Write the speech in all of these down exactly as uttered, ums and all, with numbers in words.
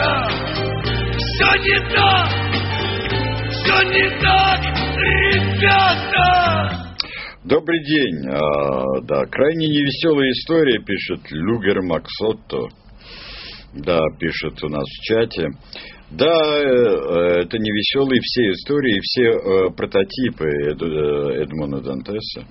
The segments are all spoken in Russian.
ребята, все не так, все не так, ребята. Добрый день. А, да, крайне невеселая история, пишет Люгер Максотто. Да, пишет у нас в чате. Да, это невеселые все истории, все прототипы Эдмона Дантеса.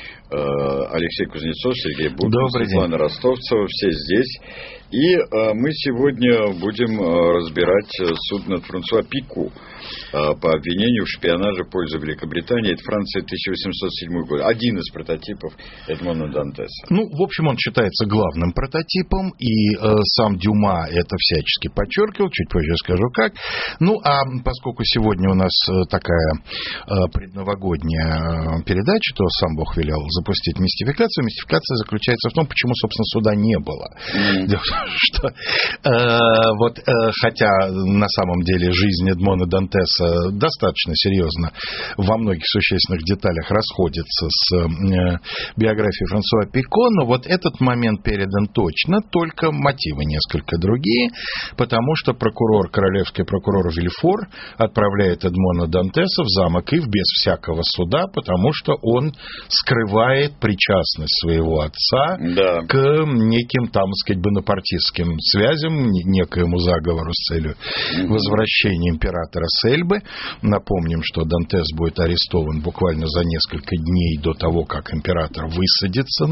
Алексей Кузнецов, Сергей Бутин, Светлана Ростовцева, все здесь. И э, мы сегодня будем э, разбирать суд над Франсуа Пико э, по обвинению в шпионаже в пользу Великобритании. Это Франция, тысяча восемьсот седьмой год. Один из прототипов Эдмона Дантеса. Ну, в общем, он считается главным прототипом, и э, сам Дюма это всячески подчеркивал, чуть позже скажу как. Ну, а поскольку сегодня у нас такая э, предновогодняя передача, то сам Бог велел запустить мистификацию. Мистификация заключается в том, почему, собственно, суда не было. Mm. Что, э, вот, э, хотя на самом деле жизнь Эдмона Дантеса достаточно серьезно во многих существенных деталях расходится с э, биографией Франсуа Пико, но вот этот момент передан точно, только мотивы несколько другие, потому что прокурор, королевский прокурор Вильфор отправляет Эдмона Дантеса в замок Ив без всякого суда, потому что он скрывает причастность своего отца да. к неким, там, сказать, бонапартийским связям, некоему заговору с целью возвращения императора с Эльбы. Напомним, что Дантес будет арестован буквально за несколько дней до того, как император высадится,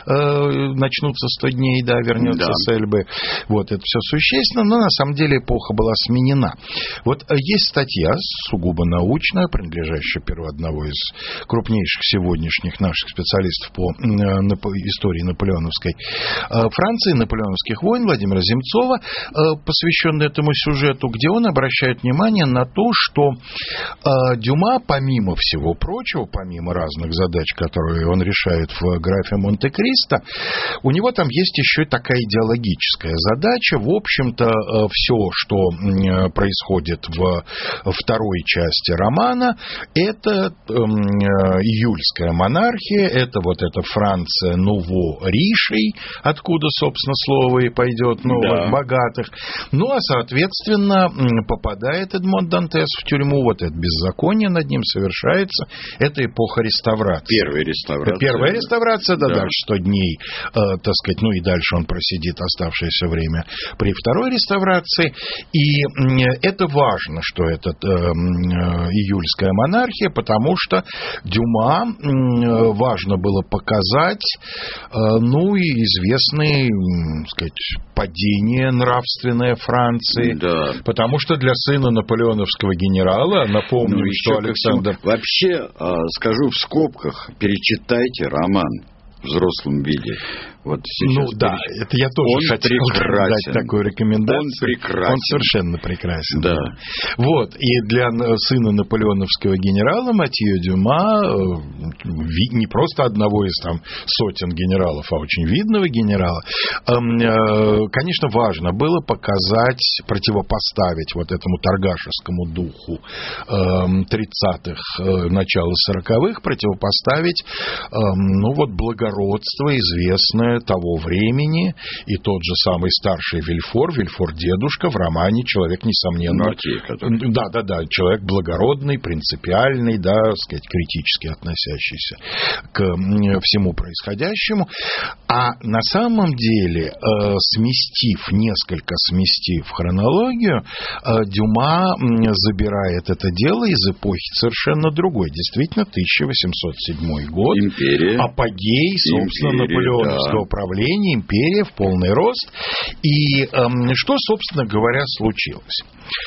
э, начнутся сто дней, да, вернется да. с Эльбы. Вот, это все существенно, но на самом деле эпоха была сменена. Вот есть статья, сугубо научная, принадлежащая перу одного из крупнейших сегодняшних наших специалистов по э, истории наполеоновской э, Франции, наполеоновских войн, Владимира Земцова, посвященный этому сюжету, где он обращает внимание на то, что Дюма, помимо всего прочего, помимо разных задач, которые он решает в графе Монте-Кристо, у него там есть еще и такая идеологическая задача. В общем-то, все, что происходит в второй части романа, это июльская монархия, это вот эта Франция Нуво-Ришей, откуда, собственно, слово и пойдет, новых, да. богатых. Ну, а, соответственно, попадает Эдмон Дантес в тюрьму, вот это беззаконие над ним совершается. Это эпоха реставрации. Первая реставрация. Первая реставрация, да, да. дальше сто дней, э, так сказать, ну и дальше он просидит оставшееся время при второй реставрации. И э, это важно, что это э, июльская монархия, потому что Дюма э, важно было показать, э, ну и известные, э, сказать, падение нравственное Франции, да. потому что для сына наполеоновского генерала, напомню, ну, что Александр... Вообще, скажу в скобках, перечитайте роман в взрослом виде. Вот ну да, переч... это я тоже он хотел прекрасен. дать такую рекомендацию. Он прекрасен. Он совершенно прекрасен. Да. Вот, и для сына наполеоновского генерала Матье Дюма, не просто одного из там сотен генералов, а очень видного генерала, конечно, важно было показать, противопоставить вот этому торгашескому духу тридцатых, начала сороковых, противопоставить, ну вот, благородство известное того времени, и тот же самый старший Вильфор, Вильфор дедушка, в романе человек, несомненно... Да, да, да, человек благородный, принципиальный, да, сказать, критически относящийся к всему происходящему. А на самом деле, э, сместив, несколько сместив хронологию, э, Дюма забирает это дело из эпохи совершенно другой. Действительно, тысяча восемьсот седьмой год. Империя. Апогей, собственно, Империя, наполеоновского да. правления, империя в полный рост. И эм, что, собственно говоря, случилось?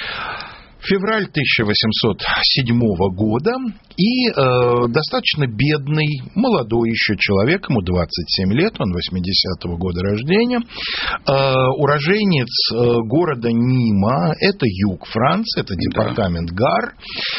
Февраль тысяча восемьсот седьмого года, и э, достаточно бедный, молодой еще человек, ему двадцать семь лет, он восьмидесятого года рождения, э, уроженец э, города Нима, это юг Франции, это департамент Гар,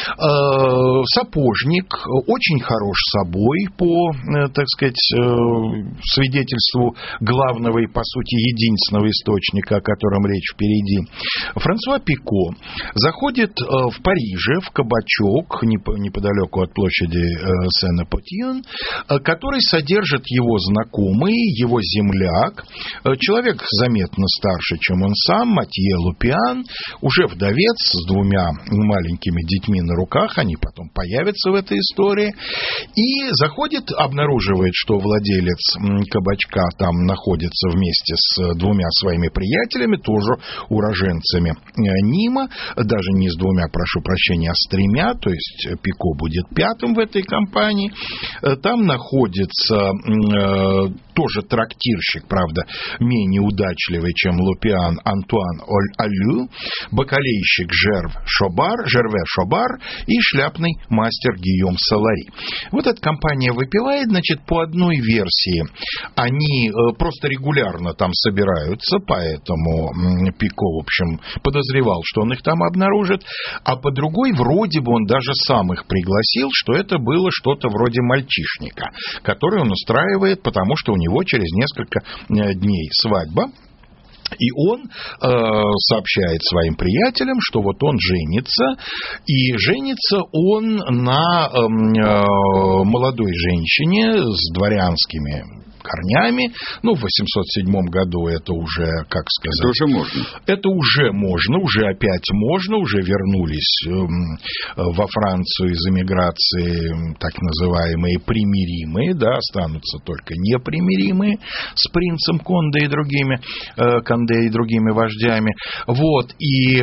э, сапожник, очень хорош собой по, э, так сказать, э, свидетельству главного и, по сути, единственного источника, о котором речь впереди. Франсуа Пико заходит заходит в Париже в кабачок неподалеку от площади Сен-Эпотьен, который содержит его знакомый, его земляк, человек заметно старше, чем он сам, Матье Лупиан, уже вдовец с двумя маленькими детьми на руках, они потом появятся в этой истории, и заходит, обнаруживает, что владелец кабачка там находится вместе с двумя своими приятелями, тоже уроженцами Нима, даже не с двумя, прошу прощения, а с тремя, то есть Пико будет пятым в этой компании. Там находится э, тоже трактирщик, правда, менее удачливый, чем Лупиан, Антуан Алю, бакалейщик Жерв Шобар, Жерве Шобар и шляпный мастер Гийом Салари. Вот эта компания выпивает, значит, по одной версии они э, просто регулярно там собираются, поэтому Пико, в общем, подозревал, что он их там обнаружит, а по другой, вроде бы он даже сам их пригласил, что это было что-то вроде мальчишника, который он устраивает, потому что у него через несколько дней свадьба. И он э, сообщает своим приятелям, что вот он женится, и женится он на э, молодой женщине с дворянскими корнями. Ну, в восемьсот седьмом году это уже, как сказать... Это уже можно. Это уже можно, уже опять можно, уже вернулись э, во Францию из эмиграции так называемые примиримые, да, останутся только непримиримые с принцем Конде и другими, э, Конде и другими вождями. Вот, и...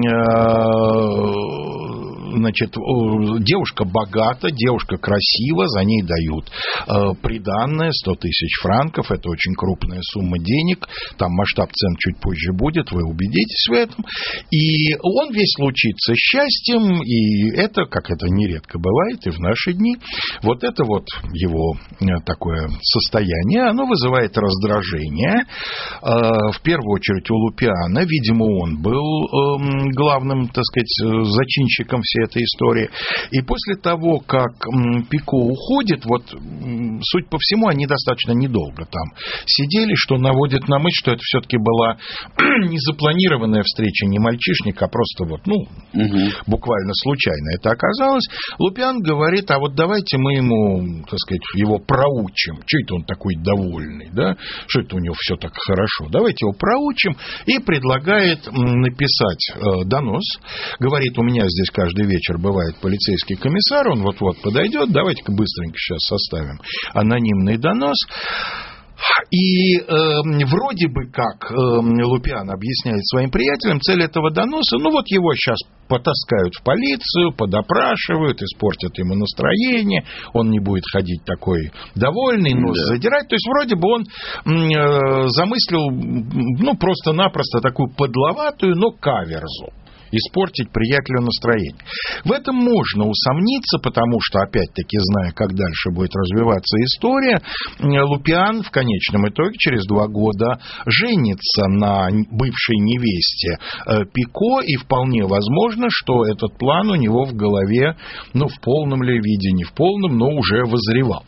Э, Значит, девушка богата, девушка красива, за ней дают э, приданное сто тысяч франков, это очень крупная сумма денег, там масштаб цен чуть позже будет, вы убедитесь в этом, и он весь лучится счастьем, и это, как это нередко бывает и в наши дни, вот это вот его такое состояние, оно вызывает раздражение, э, в первую очередь у Лупиана, видимо, он был э, главным, так сказать, зачинщиком всей этой истории. И после того, как Пико уходит, вот, суть по всему, они достаточно недолго там сидели, что наводит на мысль, что это все-таки была не запланированная встреча, не мальчишник, а просто вот, ну, угу. буквально случайно это оказалось. Лупиан говорит, а вот давайте мы ему, так сказать, его проучим. Что это он такой довольный, да? Что это у него все так хорошо? Давайте его проучим. И предлагает написать э, донос. Говорит, у меня здесь каждый вечер бывает полицейский комиссар, он вот-вот подойдет, давайте-ка быстренько сейчас составим анонимный донос. И э, вроде бы как э, Лупиан объясняет своим приятелям цель этого доноса, ну вот его сейчас потаскают в полицию, подопрашивают, испортят ему настроение, он не будет ходить такой довольный, нос да. задирать. То есть вроде бы он э, замыслил ну просто-напросто такую подловатую, но каверзу. Испортить приятелю настроение. В этом можно усомниться, потому что, опять-таки, зная, как дальше будет развиваться история, Лупиан в конечном итоге через два года женится на бывшей невесте Пико, и вполне возможно, что этот план у него в голове, ну, в полном ли виде, не в полном, но уже возревал.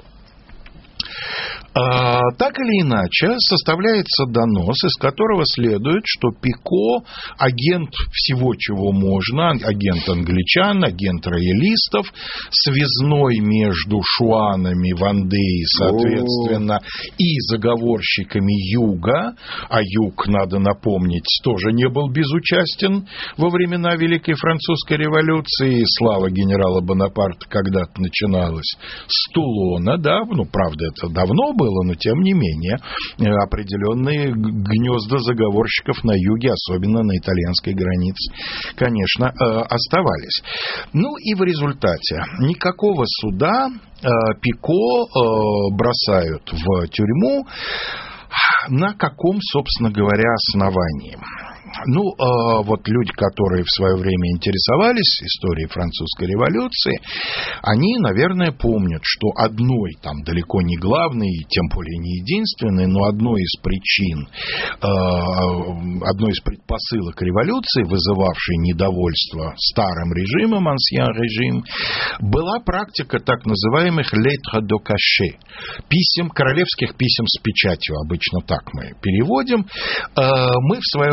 А, так или иначе, составляется донос, из которого следует, что Пико агент всего, чего можно, агент англичан, агент роялистов, связной между шуанами Вандеи, соответственно, О-о-о. и заговорщиками Юга, а Юг, надо напомнить, тоже не был безучастен во времена Великой Французской революции, слава генерала Бонапарта когда-то начиналась с Тулона, да, ну, правда, это давно было, было, но тем не менее определенные гнезда заговорщиков на юге, особенно на итальянской границе, конечно, оставались. Ну и в результате никакого суда Пико бросают в тюрьму. На каком, собственно говоря, основании? Ну, э, вот люди, которые в свое время интересовались историей французской революции, они, наверное, помнят, что одной, там, далеко не главной, и тем более не единственной, но одной из причин, э, одной из предпосылок революции, вызывавшей недовольство старым режимом, ансьен режим, была практика так называемых lettres de cachet, писем, королевских писем с печатью, обычно так мы переводим. Э, мы в свое время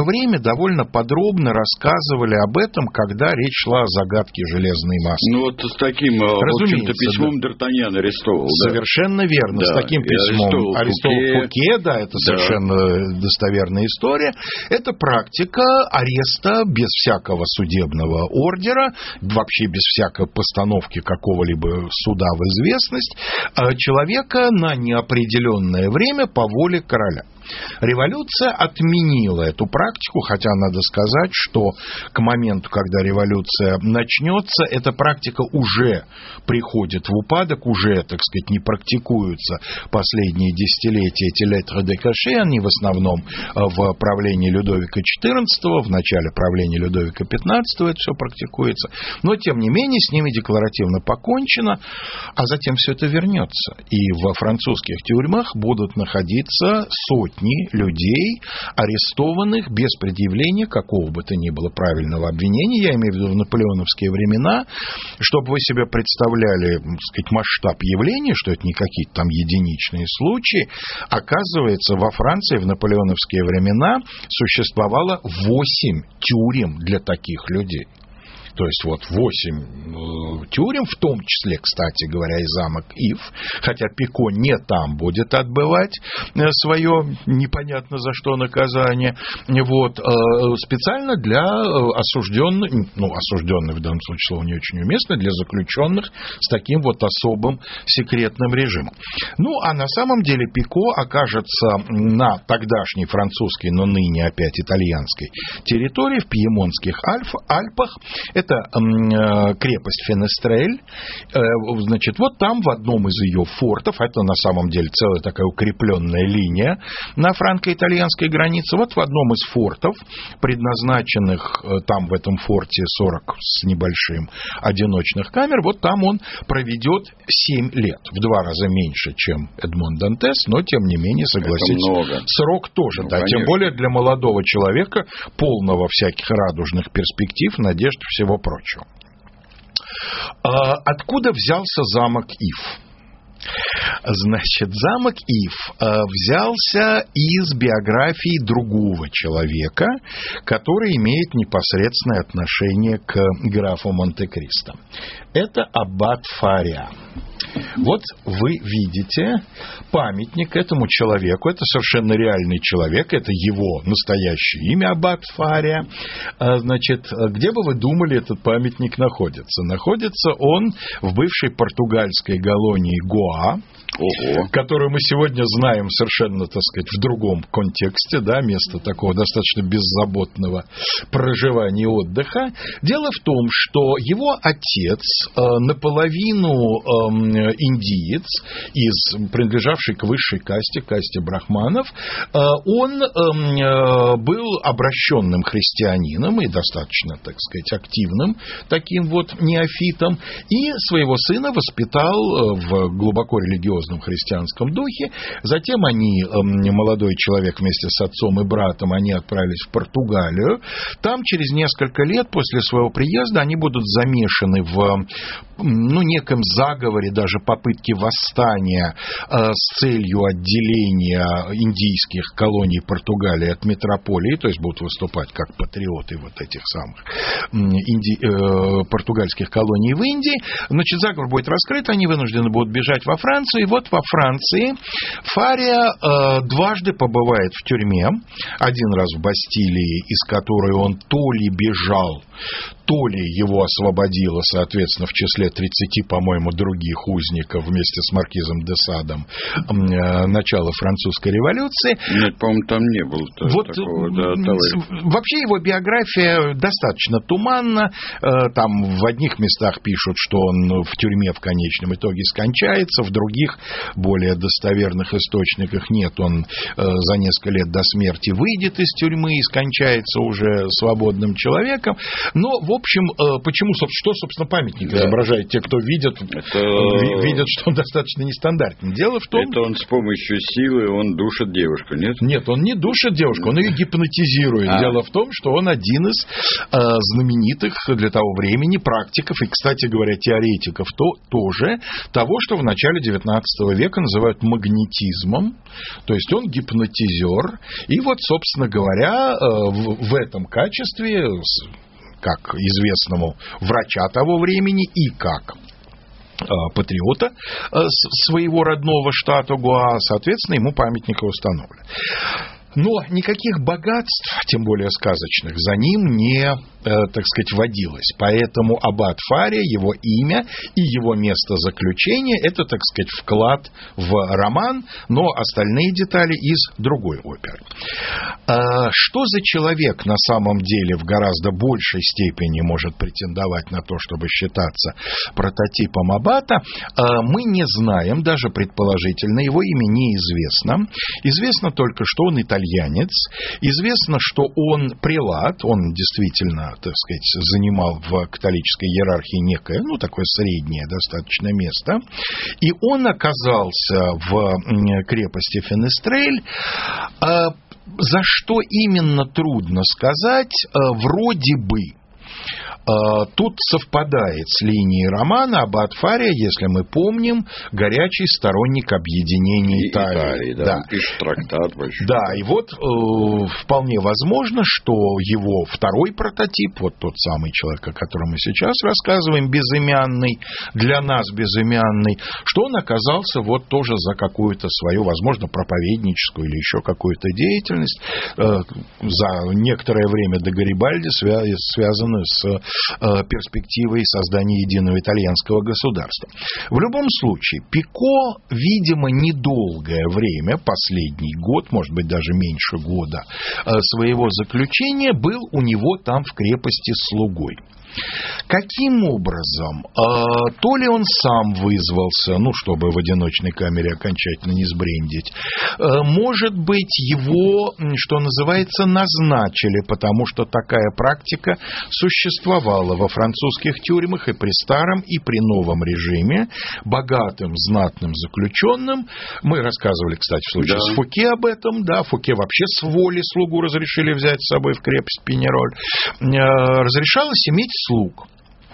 довольно подробно рассказывали об этом, когда речь шла о загадке железной маски. Ну вот с таким, в общем-то, письмом да. Д'Артаньян арестовал. Совершенно да? верно. Да. С таким письмом арестовал Фуке. Фуке, да, это да. совершенно достоверная история. Это практика ареста без всякого судебного ордера, вообще без всякой постановки какого-либо суда в известность, человека на неопределенное время по воле короля. Революция отменила эту практику, хотя надо сказать, что к моменту, когда революция начнется, эта практика уже приходит в упадок, уже, так сказать, не практикуются последние десятилетия эти lettres de cachet, они в основном в правлении Людовика четырнадцатого, в начале правления Людовика пятнадцатого это все практикуется, но, тем не менее, с ними декларативно покончено, а затем все это вернется, и во французских тюрьмах будут находиться сотни людей, арестованных без предъявления какого бы то ни было правильного обвинения, я имею в виду в наполеоновские времена, чтобы вы себе представляли, так сказать, масштаб явления, что это не какие-то там единичные случаи, оказывается, во Франции в наполеоновские времена существовало восемь тюрем для таких людей. То есть вот восемь э, тюрем, в том числе, кстати говоря, и замок Ив, хотя Пико не там будет отбывать э, свое непонятно за что наказание, вот, э, специально для осужденных, ну, осужденных в данном случае слово не очень уместно, для заключенных с таким вот особым секретным режимом. Ну, а на самом деле Пико окажется на тогдашней французской, но ныне опять итальянской территории, в Пьемонтских Альф, Альпах. Это э, крепость Фенестрель. Э, значит, вот там в одном из ее фортов, это на самом деле целая такая укрепленная линия на франко-итальянской границе, вот в одном из фортов, предназначенных э, там в этом форте сорок с небольшим одиночных камер, вот там он проведет семь лет, в два раза меньше, чем Эдмон Дантес, но тем не менее, согласитесь, срок тоже, ну, да, тем более для молодого человека, полного всяких радужных перспектив, надежд, всего прочего. Откуда взялся замок Ив? Значит, замок Ив взялся из биографии другого человека, который имеет непосредственное отношение к графу Монте-Кристо. Это аббат Фария. Вот вы видите памятник этому человеку. Это совершенно реальный человек. Это его настоящее имя, аббат Фария. Значит, где бы вы думали, этот памятник находится? Находится он в бывшей португальской колонии Гоа, Ого. которую мы сегодня знаем совершенно, так сказать, в другом контексте, да, место такого достаточно беззаботного проживания и отдыха. Дело в том, что его отец, э, наполовину э, индиец, из, принадлежавший к высшей касте, касте брахманов, э, он э, был обращенным христианином и достаточно, так сказать, активным таким вот неофитом, и своего сына воспитал в глубоко религиозном христианском духе. Затем они, молодой человек вместе с отцом и братом, они отправились в Португалию. Там через несколько лет после своего приезда они будут замешаны в, ну, неком заговоре, даже попытке восстания э, с целью отделения индийских колоний Португалии от метрополии, то есть будут выступать как патриоты вот этих самых инди... э, португальских колоний в Индии. Значит, заговор будет раскрыт, они вынуждены будут бежать во Францию, и вот во Франции Фария э, дважды побывает в тюрьме, один раз в Бастилии, из которой он то ли бежал, то ли его освободило, соответственно, в числе тридцати, по-моему, других узников вместе с маркизом де Садом э, начала французской революции. Нет, по-моему, там не было вот, такого. Да, вообще его биография достаточно туманна. Э, там в одних местах пишут, что он в тюрьме в конечном итоге скончается, в других, более достоверных источниках нет. Он э, за несколько лет до смерти выйдет из тюрьмы и скончается уже свободным человеком. Но, в общем, почему, что, собственно, памятник да. изображает? Те, кто видят, это... видят, что он достаточно нестандартный. Дело в том... Это он с помощью силы, он душит девушку, нет? Нет, он не душит девушку, он ее гипнотизирует. А. Дело в том, что он один из э, знаменитых для того времени практиков, и, кстати говоря, теоретиков то, тоже, того, что в начале девятнадцатого девятнадцатого века называют магнетизмом, то есть он гипнотизер, и вот, собственно говоря, в этом качестве, как известному врача того времени и как патриота своего родного штата Гоа, соответственно, ему памятник установлен. Но никаких богатств, тем более сказочных, за ним не, э, так сказать, водилось. Поэтому аббат Фария, его имя и его место заключения – это, так сказать, вклад в роман, но остальные детали из другой оперы. Э, что за человек на самом деле в гораздо большей степени может претендовать на то, чтобы считаться прототипом аббата, э, мы не знаем, даже предположительно, его имя неизвестно. Известно только, что он итальянец. Известно, что он прелат, он действительно, так сказать, занимал в католической иерархии некое, ну, такое среднее достаточно место, и он оказался в крепости Фенестрель. За что именно, трудно сказать, вроде бы. Тут совпадает с линией романа аббат Фария, если мы помним, горячий сторонник объединения Италии. Италии, да, да. Он пишет трактат большой. Да, и вот э, вполне возможно, что его второй прототип, вот тот самый человек, о котором мы сейчас рассказываем, безымянный, для нас безымянный, что он оказался вот тоже за какую-то свою, возможно, проповедническую или еще какую-то деятельность, э, за некоторое время до Гарибальди, свя- связанную с перспективой создания единого итальянского государства. В любом случае, Пико, видимо, недолгое время, последний год, может быть, даже меньше года своего заключения, был у него там в крепости слугой. Каким образом? То ли он сам вызвался, ну, чтобы в одиночной камере окончательно не сбрендить, может быть, его, что называется, назначили, потому что такая практика существовала во французских тюрьмах и при старом, и при новом режиме, богатым, знатным заключенным. Мы рассказывали, кстати, в случае да. с Фуке об этом, да, Фуке вообще с воли слугу разрешили взять с собой в крепость Пеньяроль. Разрешалось иметь слуг.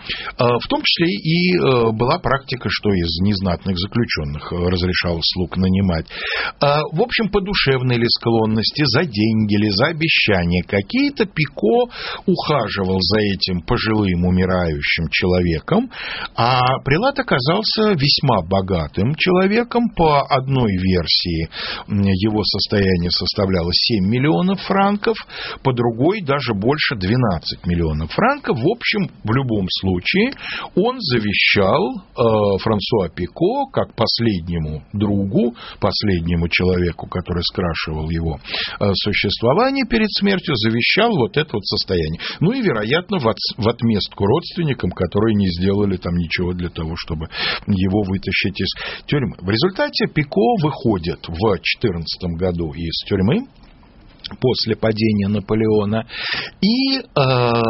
В том числе и была практика, что из незнатных заключенных разрешалось слуг нанимать. В общем, по душевной ли склонности, за деньги ли, за обещания какие-то, Пико ухаживал за этим пожилым умирающим человеком, а прелат оказался весьма богатым человеком. По одной версии его состояние составляло семь миллионов франков, по другой даже больше двенадцать миллионов франков. В общем, в любом случае, он завещал э, Франсуа Пико, как последнему другу, последнему человеку, который скрашивал его э, существование перед смертью, завещал вот это вот состояние. Ну и, вероятно, в, от, в отместку родственникам, которые не сделали там ничего для того, чтобы его вытащить из тюрьмы. В результате Пико выходит в четырнадцатом году из тюрьмы после падения Наполеона, и э,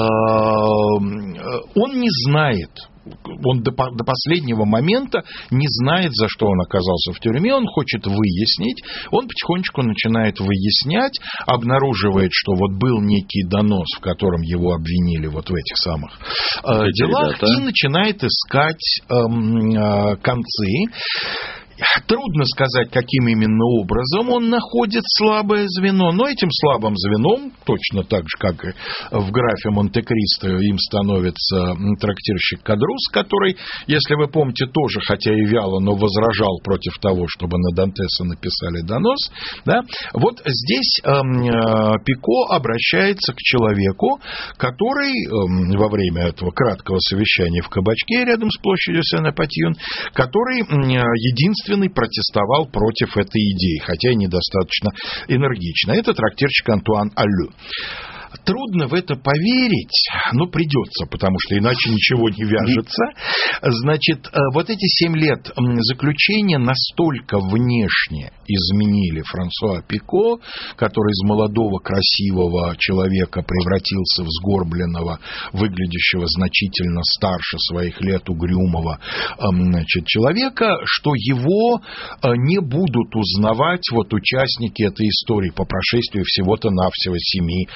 он не знает, он до, до последнего момента не знает, за что он оказался в тюрьме, он хочет выяснить, он потихонечку начинает выяснять, обнаруживает, что вот был некий донос, в котором его обвинили вот в этих самых э, делах, ребята. И начинает искать э, э, концы. Трудно сказать, каким именно образом он находит слабое звено, но этим слабым звеном, точно так же, как и в графе Монте-Кристо, им становится трактирщик Кадрус, который, если вы помните, тоже, хотя и вяло, но возражал против того, чтобы на Дантеса написали донос. Да? Вот здесь э, Пико обращается к человеку, который э, во время этого краткого совещания в кабачке рядом с площадью Сен-Апатьон, который э, единственный протестовал против этой идеи, хотя и недостаточно энергично. Это трактирщик Антуан Аллю. Трудно в это поверить, но придется, потому что иначе ничего не вяжется. Значит, вот эти семь лет заключения настолько внешне изменили Франсуа Пико, который из молодого красивого человека превратился в сгорбленного, выглядящего значительно старше своих лет угрюмого, значит, человека, что его не будут узнавать вот участники этой истории по прошествии всего-то навсего семи, ну, там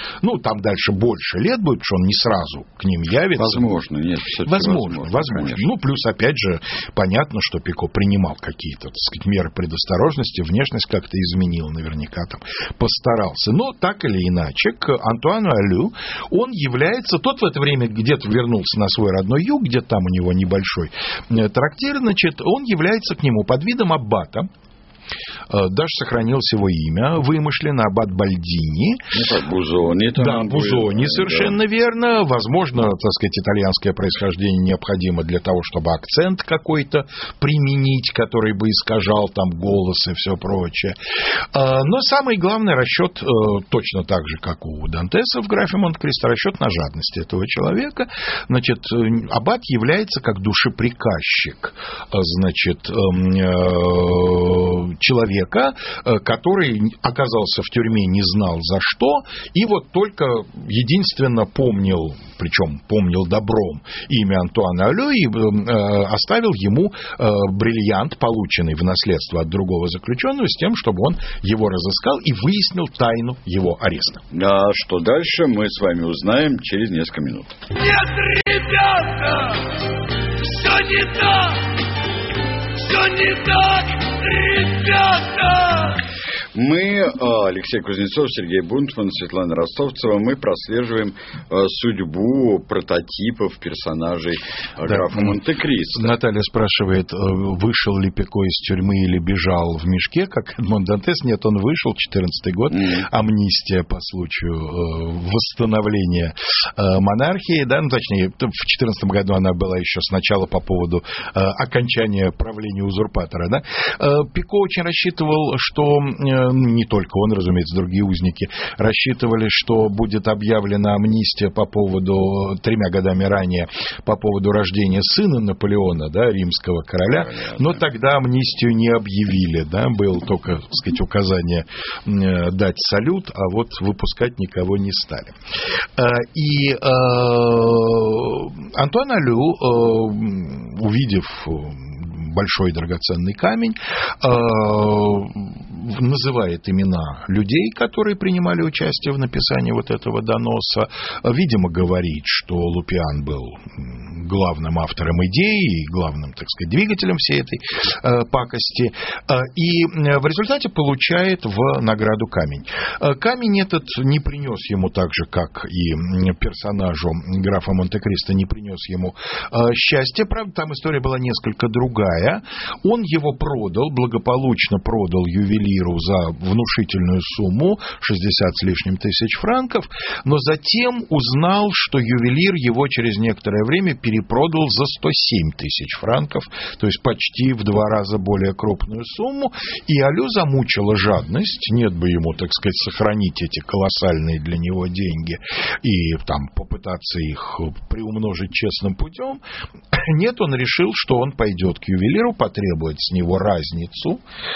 там дальше больше лет будет, потому что он не сразу к ним явится. Возможно, нет, возможно, возможно. возможно. Ну, плюс, опять же, понятно, что Пико принимал какие-то, так сказать, меры предосторожности, внешность как-то изменил, наверняка там постарался. Но так или иначе, к Антуану Алю он является, тот в это время где-то вернулся на свой родной юг, где-то там у него небольшой трактир, значит, он является к нему под видом аббата. Даже сохранилось его имя, вымышленно, аббат Бальдини. Ну, как Бузони. Да, Бузони, совершенно да. верно. Возможно, так сказать, итальянское происхождение необходимо для того, чтобы акцент какой-то применить, который бы искажал там голос и все прочее. Но самый главный расчет, точно так же, как у Дантеса в графе Монте-Кристо, расчет на жадность этого человека. Значит, аббат является как душеприказчик, значит, человека, который оказался в тюрьме, не знал за что, и вот только единственно помнил, причем помнил добром, имя Антуана Алю и э, оставил ему э, бриллиант, полученный в наследство от другого заключенного, с тем, чтобы он его разыскал и выяснил тайну его ареста. А что дальше, мы с вами узнаем через несколько минут. Нет, ребята, все не так, все не так, ребята! Мы, Алексей Кузнецов, Сергей Бунтман, Светлана Ростовцева, мы прослеживаем судьбу прототипов персонажей да. графа Монте-Кристо. Наталья спрашивает, вышел ли Пико из тюрьмы или бежал в мешке, как Эдмон Дантес. Нет, он вышел, четырнадцатый год, mm. амнистия по случаю восстановления монархии, да, ну, точнее, в четырнадцатом году она была еще сначала по поводу окончания правления узурпатора, да. Пико очень рассчитывал, что не только он, разумеется, другие узники рассчитывали, что будет объявлена амнистия по поводу, тремя годами ранее, по поводу рождения сына Наполеона, да, римского короля, но тогда амнистию не объявили, да, было только, так сказать, указание дать салют, а вот выпускать никого не стали. И Антуан Алю, увидев большой драгоценный камень, называет имена людей, которые принимали участие в написании вот этого доноса. Видимо, говорит, что Лупиан был главным автором идеи и главным, так сказать, двигателем всей этой э, пакости. И в результате получает в награду камень. Камень этот не принес ему так же, как и персонажу графа Монте-Кристо, не принес ему э, счастья. Правда, там история была несколько другая. Он его продал, благополучно продал ювелиру за внушительную сумму, шестьдесят с лишним тысяч франков, но затем узнал, что ювелир его через некоторое время перепродал за сто семь тысяч франков, то есть почти в два раза более крупную сумму, и Алю замучила жадность, нет бы ему, так сказать, сохранить эти колоссальные для него деньги и там попытаться их приумножить честным путем. Нет, он решил, что он пойдет к ювелиру, потребует с него разницу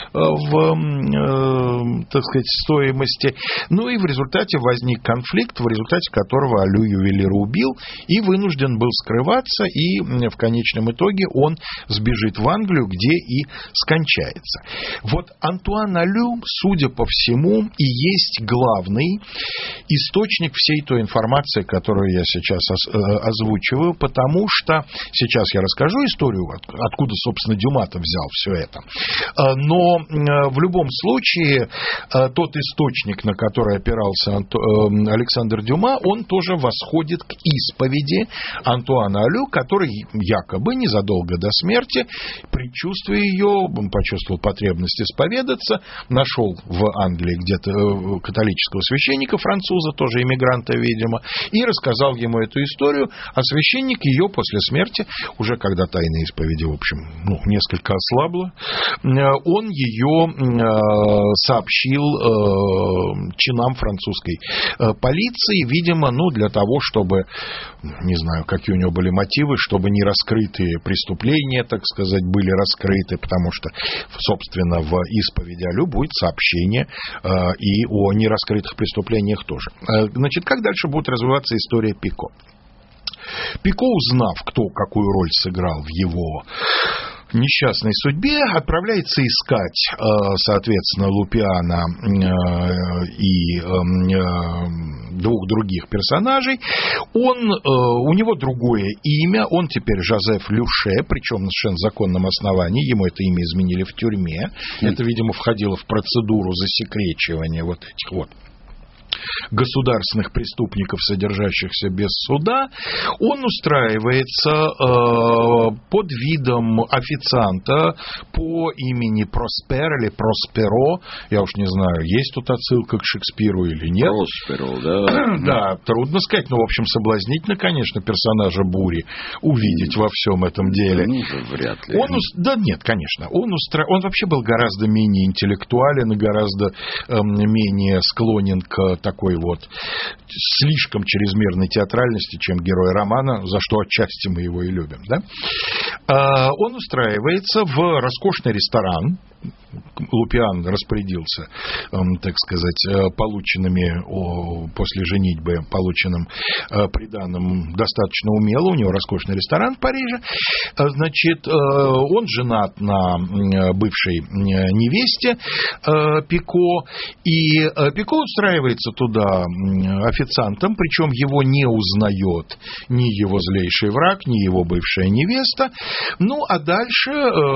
в, так сказать, стоимости. Ну и в результате возник конфликт, в результате которого Алю ювелира убил и вынужден был скрываться, и в конечном итоге он сбежит в Англию, где и скончается. Вот Антуан Алю, судя по всему, и есть главный источник всей той информации, которую я сейчас озвучиваю, потому что сейчас я расскажу историю, откуда, собственно, Дюма-то взял все это. Но в любом случае тот источник, на который опирался Александр Дюма, он тоже восходит к исповеди Антуана Алю, который якобы незадолго до смерти, предчувствуя ее, почувствовал потребность исповедаться, нашел в Англии где-то католического священника, француза, тоже иммигранта, видимо, и рассказал ему эту историю, а священник ее после смерти, уже когда тайна исповеди, в общем, ну, несколько ослабла, он ее сообщил чинам французской полиции, видимо, ну, для того, чтобы, не знаю, какие у него были мотивы, чтобы не раскрытые преступления, так сказать, были раскрыты, потому что, собственно, в исповеди Алю будет сообщение и о нераскрытых преступлениях тоже. Значит, как дальше будет развиваться история Пико? Пико, узнав, кто какую роль сыграл в его несчастной судьбе, отправляется искать, соответственно, Лупиана и двух других персонажей. Он, у него другое имя, он теперь Жозеф Люше, причем на совершенно законном основании, ему это имя изменили в тюрьме. Это, видимо, входило в процедуру засекречивания вот этих вот государственных преступников, содержащихся без суда. Он устраивается э, под видом официанта по имени Проспер или Просперо. Я уж не знаю, есть тут отсылка к Шекспиру или нет. Просперо, да. Да, трудно сказать, но, в общем, соблазнительно, конечно, персонажа Бури увидеть во всем этом деле. Ну, вряд ли. Он, да нет, конечно. Он, устра... он вообще был гораздо менее интеллектуален и гораздо э, менее склонен к такой вот слишком чрезмерной театральности, чем герой романа, за что отчасти мы его и любим. Да? А, он устраивается в роскошный ресторан. Лупиан распорядился, так сказать, полученными после женитьбы, полученным приданым достаточно умело. У него роскошный ресторан в Париже. Значит, он женат на бывшей невесте Пико, и Пико устраивается туда официантом, причем его не узнает ни его злейший враг, ни его бывшая невеста. Ну, а дальше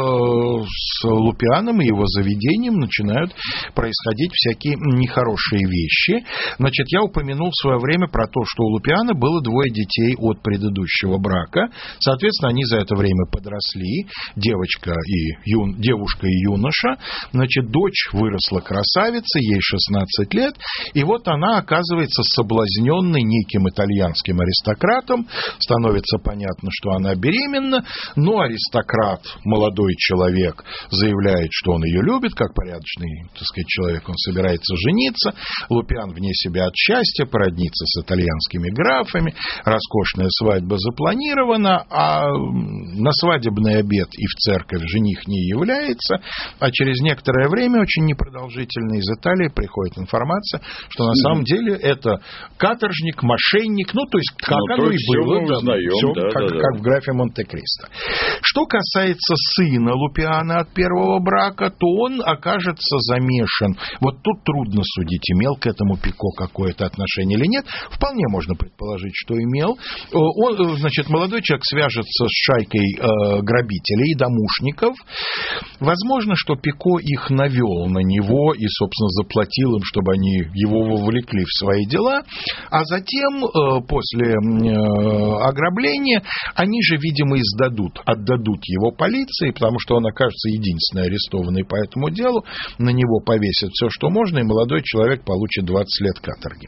с Лупианом и его заведением начинают происходить всякие нехорошие вещи. Значит, я упомянул в свое время про то, что у Лупиана было двое детей от предыдущего брака. Соответственно, они за это время подросли. Девочка и юн... девушка и юноша. Значит, дочь выросла красавицей, ей шестнадцать лет. И вот она оказывается соблазненной неким итальянским аристократом. Становится понятно, что она беременна. Но аристократ, молодой человек, заявляет, что он ее любит, как порядочный, так сказать, человек, он собирается жениться. Лупиан вне себя от счастья, породниться с итальянскими графами, роскошная свадьба запланирована, а на свадебный обед и в церковь жених не является, а через некоторое время, очень непродолжительно, из Италии приходит информация, что на самом деле это каторжник, мошенник, ну, то есть, как ну, оно и было, да, узнаем, все, да, как, да, да. как в графе Монте-Кристо. Что касается сына Лупиана от первого брака, то он окажется замешан. Вот тут трудно судить, имел к этому Пико какое-то отношение или нет. Вполне можно предположить, что имел. Он, значит, молодой человек свяжется с шайкой э, грабителей и домушников. Возможно, что Пико их навел на него и, собственно, заплатил им, чтобы они его вовлекли в свои дела. А затем, э, после э, ограбления, они же, видимо, и сдадут, отдадут его полиции, потому что он окажется единственный арестованный по этому делу, на него повесят все, что можно, и молодой человек получит двадцать лет каторги.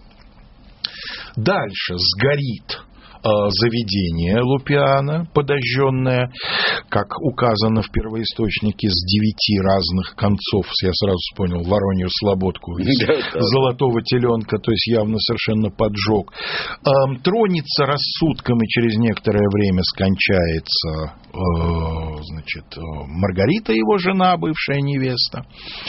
Дальше сгорит заведение Лупиана, подожженное, как указано в первоисточнике, с девяти разных концов, я сразу вспомнил Воронью слободку из золотого теленка, то есть явно совершенно поджог. Тронется рассудком, и через некоторое время скончается, значит, Маргарита, его жена, бывшая невеста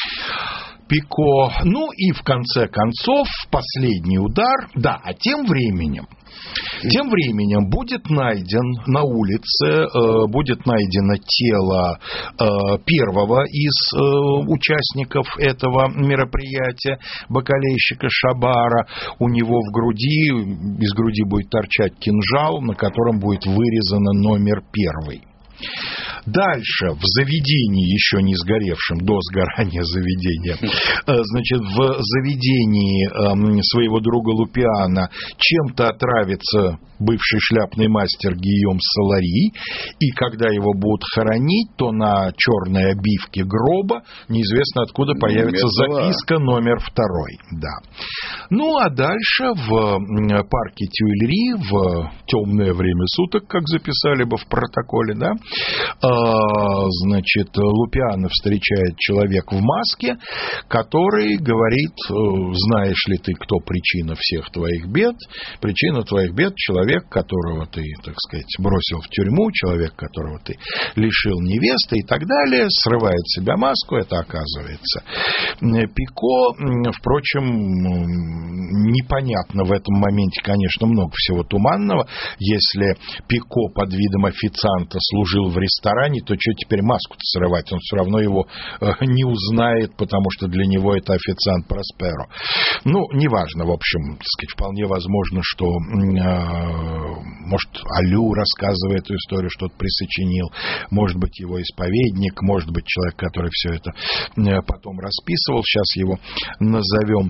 Пико. Ну и в конце концов последний удар. Да, а тем временем Тем временем будет найден на улице, э, будет найдено тело э, первого из э, участников этого мероприятия, бакалейщика Шабара. У него в груди, из груди будет торчать кинжал, на котором будет вырезано номер первый. Дальше, в заведении, еще не сгоревшем, до сгорания заведения, значит, в заведении своего друга Лупиана чем-то отравится бывший шляпный мастер Гийом Салари, и когда его будут хоронить, то на черной обивке гроба неизвестно откуда появится записка номер второй. Да. Ну, а дальше в парке Тюильри в темное время суток, как записали бы в протоколе, да, значит, Лупиана встречает человек в маске, который говорит: знаешь ли ты, кто причина всех твоих бед? Причина твоих бед — человек, которого ты, так сказать, бросил в тюрьму, человек, которого ты лишил невесты и так далее. Срывает с себя маску, это оказывается Пико. Впрочем, непонятно в этом моменте, конечно, много всего туманного. Если Пико под видом официанта служил в ресторане, ресторане, то что теперь маску-то срывать? Он все равно его не узнает, потому что для него это официант Просперо. Ну, неважно, в общем, так сказать, вполне возможно, что, может, Алю, рассказывая эту историю, что-то присочинил, может быть, его исповедник, может быть, человек, который все это потом расписывал, сейчас его назовем,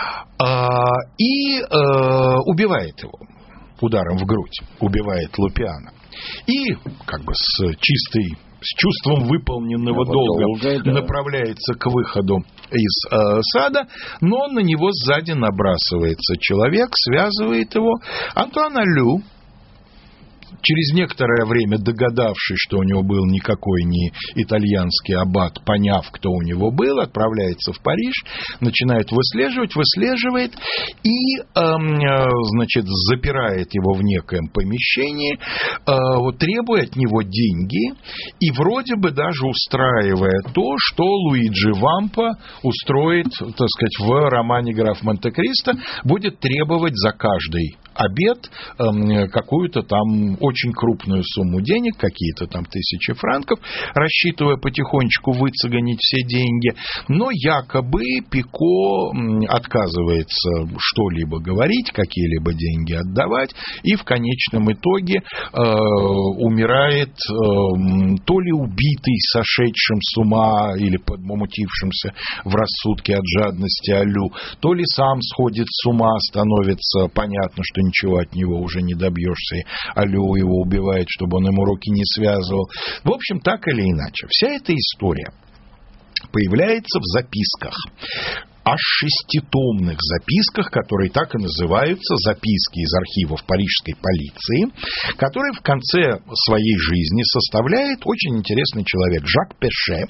и убивает его ударом в грудь, убивает Лупиана. И как бы с чистой, с чувством выполненного ну, долга, долга да. направляется к выходу из э, сада, но на него сзади набрасывается человек, связывает его. Антуан Алю, через некоторое время догадавшись, что у него был никакой не итальянский аббат, поняв, кто у него был, отправляется в Париж, начинает выслеживать, выслеживает и, э, значит, запирает его в некоем помещении, э, требуя от него деньги и вроде бы даже устраивая то, что Луиджи Вампа устроит, так сказать, в романе «Граф Монте-Кристо», будет требовать за каждый обед э, какую-то там очень крупную сумму денег, какие-то там тысячи франков, рассчитывая потихонечку выцегонить все деньги. Но якобы Пико отказывается что-либо говорить, какие-либо деньги отдавать, и в конечном итоге э, умирает э, то ли убитый, сошедшим с ума или помутившимся в рассудке от жадности Алю, то ли сам сходит с ума, становится понятно, что ничего от него уже не добьешься, и Алю его убивает, чтобы он ему руки не связывал. В общем, так или иначе, вся эта история появляется в записках. Аж шеститомных записках, которые так и называются «Записки из архивов парижской полиции», которые в конце своей жизни составляет очень интересный человек Жак Пеше,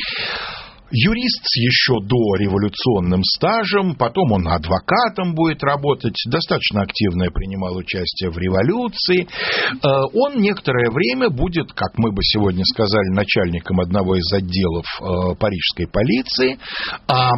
юрист с еще дореволюционным стажем, потом он адвокатом будет работать, достаточно активно принимал участие в революции. Он некоторое время будет, как мы бы сегодня сказали, начальником одного из отделов парижской полиции, а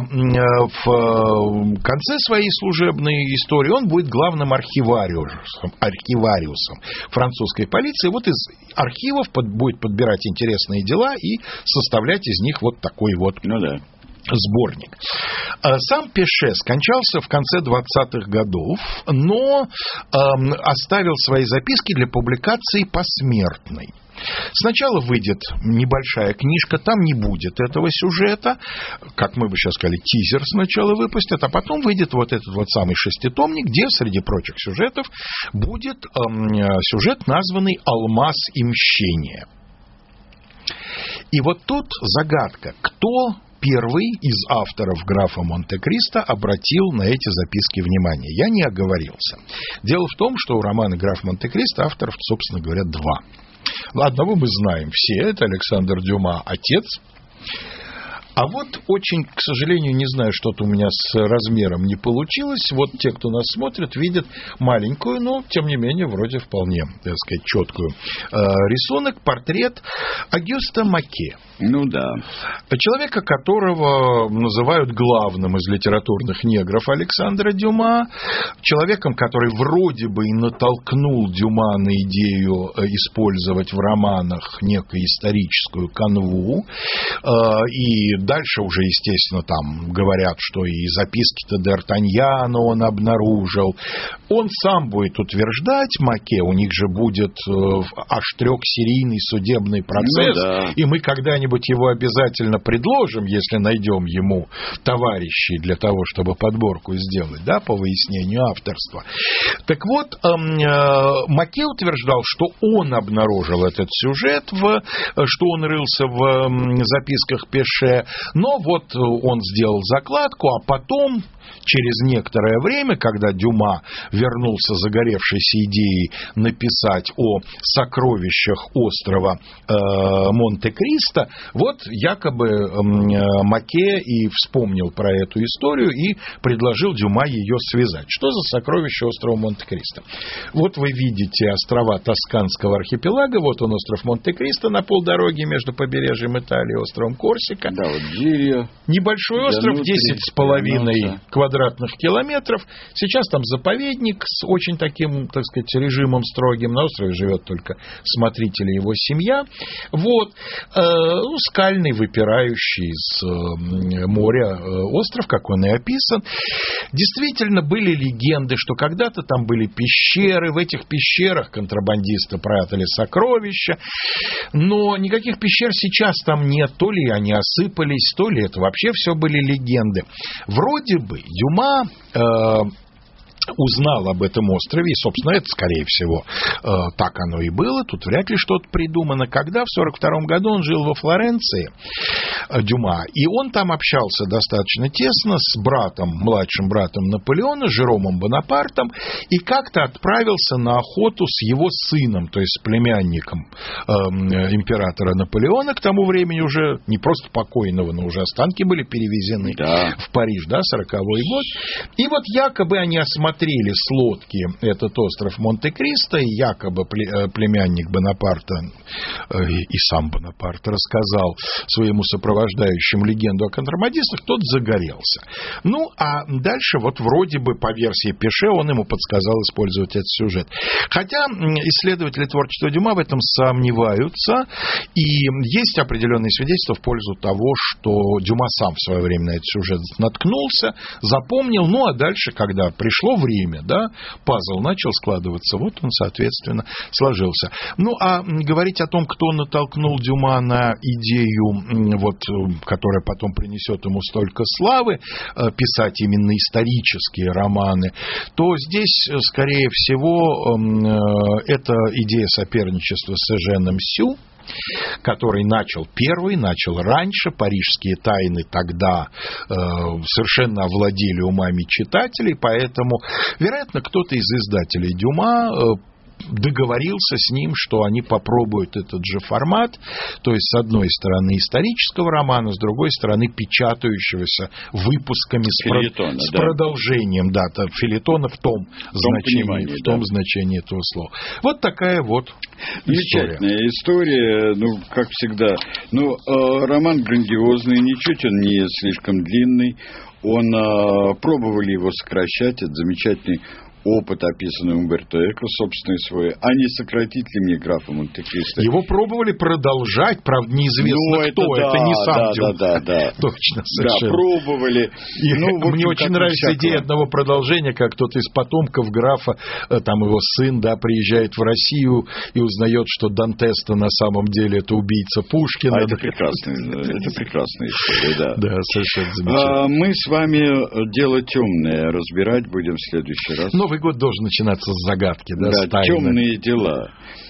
в конце своей служебной истории он будет главным архивариусом, архивариусом французской полиции. Вот из архивов будет подбирать интересные дела и составлять из них вот такой вот Ну да. сборник. Сам Пеше скончался в конце двадцатых годов, но э, оставил свои записки для публикации посмертной. Сначала выйдет небольшая книжка, там не будет этого сюжета, как мы бы сейчас сказали, тизер сначала выпустят, а потом выйдет вот этот вот самый шеститомник, где среди прочих сюжетов будет э, сюжет, названный «Алмаз и мщение». И вот тут загадка, кто первый из авторов «Графа Монте-Кристо» обратил на эти записки внимание. Я не оговорился. Дело в том, что у романа «Граф Монте-Кристо» авторов, собственно говоря, два. Одного мы знаем все, это Александр Дюма, отец. А вот очень, к сожалению, не знаю, что-то у меня с размером не получилось. Вот те, кто нас смотрит, видят маленькую, но, тем не менее, вроде вполне, так сказать, четкую э, рисунок, портрет Агюста Маке. Ну да. Человека, которого называют главным из литературных негров Александра Дюма. Человеком, который вроде бы и натолкнул Дюма на идею использовать в романах некую историческую канву. Э, и дальше уже, естественно, там говорят, что и записки-то Д'Артаньяна он обнаружил. Он сам будет утверждать, Маке, у них же будет аж трехсерийный судебный процесс, ну, да. И мы когда-нибудь его обязательно предложим, если найдем ему товарищей для того, чтобы подборку сделать, да, по выяснению авторства. Так вот, Маке утверждал, что он обнаружил этот сюжет, в, что он рылся в записках Пеше. Но вот он сделал закладку, а потом, через некоторое время, когда Дюма вернулся загоревшейся идеей написать о сокровищах острова э, Монте-Кристо, вот якобы э, Маке и вспомнил про эту историю и предложил Дюма ее связать. Что за сокровища острова Монте-Кристо? Вот вы видите острова Тосканского архипелага, вот он, остров Монте-Кристо на полдороге между побережьем Италии и островом Корсика. Да, вот Подземелья. Небольшой остров, десять с половиной квадратных километров. Сейчас там заповедник с очень таким, так сказать, режимом строгим. На острове живет только смотритель и его семья. Вот. Ну, скальный, выпирающий из моря остров, как он и описан. Действительно, были легенды, что когда-то там были пещеры. В этих пещерах контрабандисты прятали сокровища. Но никаких пещер сейчас там нет. То ли они осыпались, то ли это вообще все были легенды. Вроде бы Дюма э, узнал об этом острове, и, собственно, это, скорее всего, э, так оно и было, тут вряд ли что-то придумано, когда в сорок втором году он жил во Флоренции, э, Дюма, и он там общался достаточно тесно с братом, младшим братом Наполеона, Жеромом Бонапартом, и как-то отправился на охоту с его сыном, то есть с племянником э, императора Наполеона, к тому времени уже не просто покойного, но уже останки были перевезены да. в Париж, да, сороковой год, и вот якобы они осмотрели Смотрели с лодки этот остров Монте-Кристо, и якобы племянник Бонапарта и сам Бонапарт рассказал своему сопровождающему легенду о контрабандистах, тот загорелся. Ну, а дальше вот вроде бы по версии Пеше он ему подсказал использовать этот сюжет. Хотя исследователи творчества Дюма в этом сомневаются, и есть определенные свидетельства в пользу того, что Дюма сам в свое время на этот сюжет наткнулся, запомнил, ну, а дальше, когда пришло время, да, пазл начал складываться, вот он, соответственно, сложился. Ну, а говорить о том, кто натолкнул Дюма на идею, вот, которая потом принесет ему столько славы, писать именно исторические романы, то здесь, скорее всего, это идея соперничества с Эженом Сю, который начал первый, начал раньше. Парижские тайны тогда э, совершенно овладели умами читателей, поэтому, вероятно, кто-то из издателей Дюма э, договорился с ним, что они попробуют этот же формат, то есть, с одной стороны, исторического романа, с другой стороны, печатающегося выпусками с, филитона, про... с да. продолжением, да, филитона в том, в том, значении, в том да. значении этого слова. Вот такая вот замечательная история. история, ну, как всегда. Ну, э, роман грандиозный, ничуть он не слишком длинный. Он э, пробовали его сокращать, это замечательный опыт, описанный Умберто Эко, собственный свой, а не сократить ли мне графа Монте-Кристо? Его пробовали продолжать, правда, неизвестно ну, кто, это, да, это не сам да, Дюма. Да, да, да. Точно, совершенно. Да, пробовали. И ну, общем, мне очень нравится всякого. идея одного продолжения, как кто-то из потомков графа, там его сын, да, приезжает в Россию и узнает, что Дантес-то на самом деле это убийца Пушкина. А это прекрасная, это прекрасная история, да. Да, совершенно замечательно. А, мы с вами дело темное разбирать будем в следующий раз. Новый год должен начинаться с загадки, да, да, с темные дела.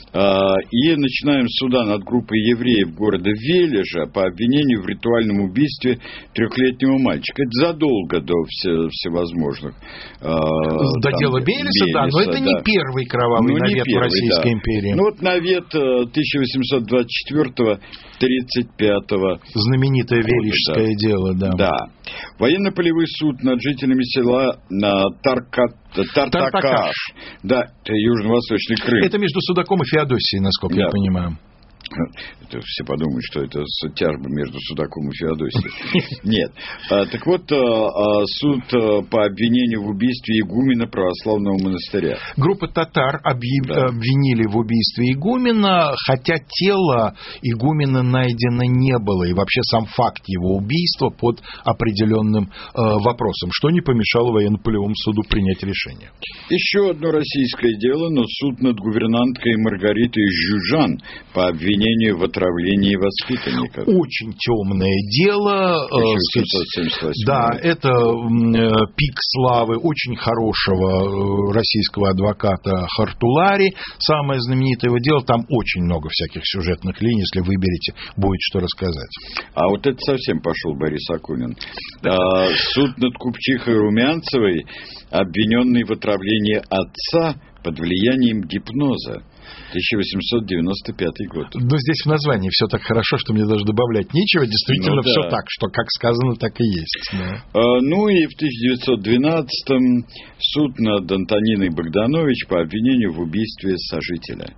И начинаем суда над группой евреев города Вележа по обвинению в ритуальном убийстве трехлетнего мальчика. Это задолго до все, всевозможных... До там, дела Белеса, да, но это да. не первый кровавый ну, навет первый, в Российской да. империи. Ну вот навет тысяча восемьсот двадцать четвёртого — тридцать пятого. Знаменитое Вележское да. дело, да. Да. Военно-полевой суд над жителями села Таркат Тартакаш. Тартакаш. Да, это Южно-Восточный Крым. Это между Судаком и Феодосией, насколько да. я понимаю. Это все подумают, что это тяжба между Судаком и Феодосией. Нет. А, так вот, а, суд по обвинению в убийстве игумена православного монастыря. Группа татар объяв... да. обвинили в убийстве игумена, хотя тело игумена найдено не было. И вообще сам факт его убийства под определенным э, вопросом, что не помешало военно-полевому суду принять решение. Еще одно российское дело, но суд над гувернанткой Маргаритой Жюжан по обвинению в отравлении воспитанников. Очень темное дело. тысяча семьсот семьдесят восьмой. Да, это э, пик славы очень хорошего э, российского адвоката Хартулари. Самое знаменитое его дело. Там очень много всяких сюжетных линий. Если выберете, будет что рассказать. А вот это совсем пошел Борис Акунин. А, суд над купчихой Румянцевой, обвиненный в отравлении отца под влиянием гипноза. тысяча восемьсот девяносто пятый год. Но здесь в названии все так хорошо, что мне даже добавлять нечего. Действительно, ну, да. все так, что как сказано, так и есть. Да. А, ну и в тысяча девятьсот двенадцатом суд над Антониной Богданович по обвинению в убийстве сожителя.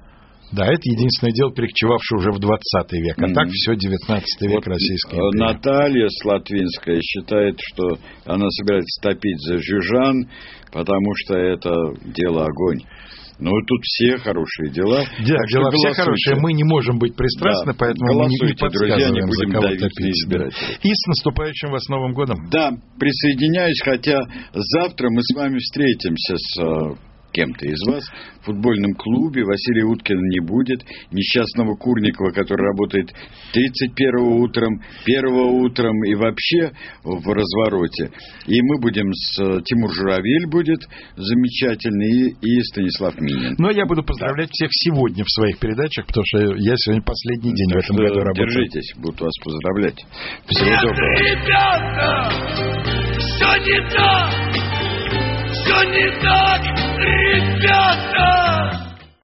Да, это единственное дело, перекочевавшее уже в двадцатый век. А mm-hmm. так все девятнадцатый век, вот российский империи. Наталья Слатвинская считает, что она собирается топить за Жижан, потому что это дело огонь. Ну, тут все хорошие дела. Да, дела все хорошие. Мы не можем быть пристрастны, да, поэтому мы не подсказываем, друзья, не будем за кого топить. И с наступающим вас Новым годом. Да, присоединяюсь, хотя завтра мы с вами встретимся с кем-то из вас в футбольном клубе. Василия Уткина не будет. Несчастного Курникова, который работает тридцать первого утром, первого утром и вообще в развороте. И мы будем с... Тимур Журавель будет замечательный, и, и Станислав Минин. Но я буду поздравлять да. всех сегодня в своих передачах, потому что я сегодня последний день так в этом году работаю. Держитесь, буду вас поздравлять. Всего Нет, доброго. Ребята, все не так, все не так. Ребята!